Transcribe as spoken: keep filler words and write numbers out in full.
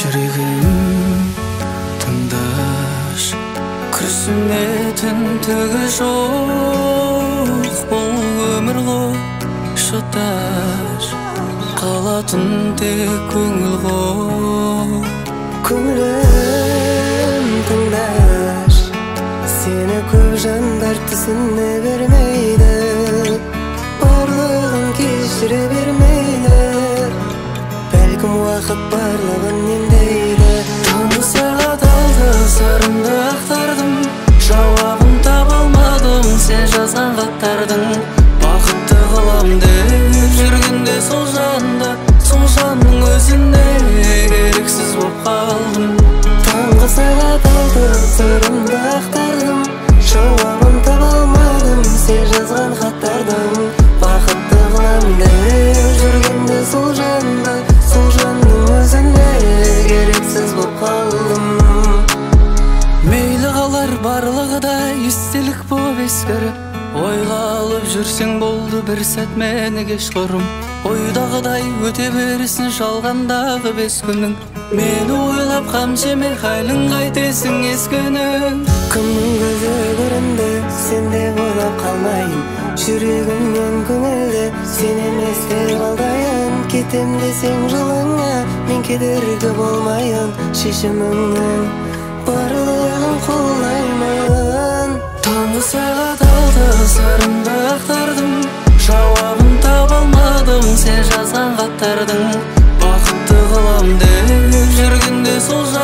жүрегім тыңдаш, күрсіне түндігі жоқ, бұл өмір ғой шыдаш, қалатын тек көңіл ғой. Көңілім тыңдаш, сені көп жандар түсіне бермейді, барлығын кешіре бермейді, бәлкім уақыт барлығын емдейді. Таңғы сағат алты сырымды ақтардым, жауабын таба алмадым сен жазған хаттардың. Бақытты қылам деп жүргенде сол жанда, сол жанның өзіне керексіз боп қалдым. Таңғы сағат алты сырымды ақтардым, жауабын таба алмадым сен жазған хаттардың. Бақытты қылам деп жүргенде сол жанда, сол жанның өзіне керексіз боп қалдым. Мейлі қалар барлығы да естелік боп ескіріп, ойға алып жүрсең болды бір сәт мені кешқұрым. Ойдағыдай өте берсін жалғандағы бес күнің, мені ойлап қам жеме хәлін қайтесің ескінің. Кімнің көзі көрінді, сен де ойлап қалмайын, жүрегімнен көңілді сен емес деп алдайын. Кетем десең жолыңа мен кедергі болмайын, шешіміңнің барлығын қолдаймын. Таңғы сағат алты сырымды ақтардым, жауабын таба алмадым сен жазған хаттардың. Бақытты қылам деп жүргенде сол